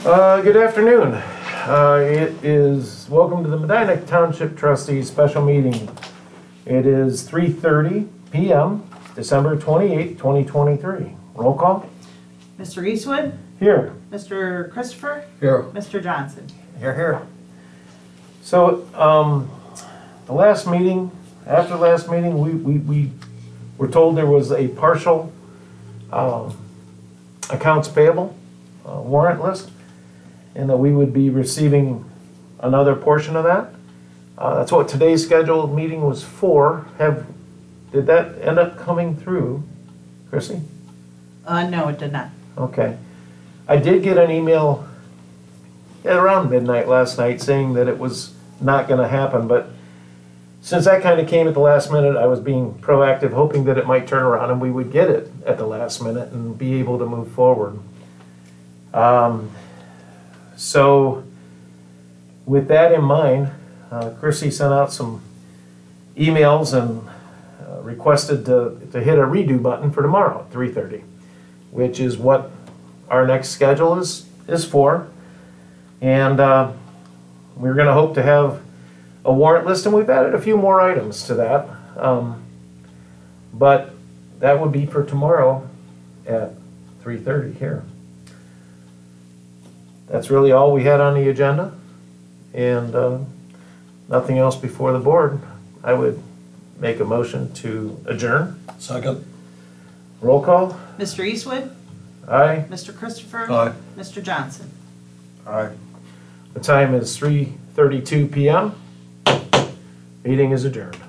Good afternoon. It is welcome to the Medina Township Trustees Special Meeting. It is 3:30 p.m., December 28, 2023. Roll call. Mr. Eastwood? Here. Mr. Christopher? Here. Mr. Johnson? Here. So, after last meeting, we were told there was a partial accounts payable warrant list, and that we would be receiving another portion of that. That's what today's scheduled meeting was for. Did that end up coming through, Chrissy? No, it did not. Okay. I did get an email at around midnight last night saying that it was not going to happen, but since that kind of came at the last minute, I was being proactive, hoping that it might turn around and we would get it at the last minute and be able to move forward. So with that in mind, Chrissy sent out some emails and requested to hit a redo button for tomorrow at 3:30, which is what our next schedule is for. And we're going to hope to have a warrant list, and we've added a few more items to that. But that would be for tomorrow at 3:30 here. That's really all we had on the agenda, and nothing else before the board. I would make a motion to adjourn. Second. Roll call. Mr. Eastwood? Aye. Mr. Christopher? Aye. Mr. Johnson? Aye. The time is 3:32 p.m. Meeting is adjourned.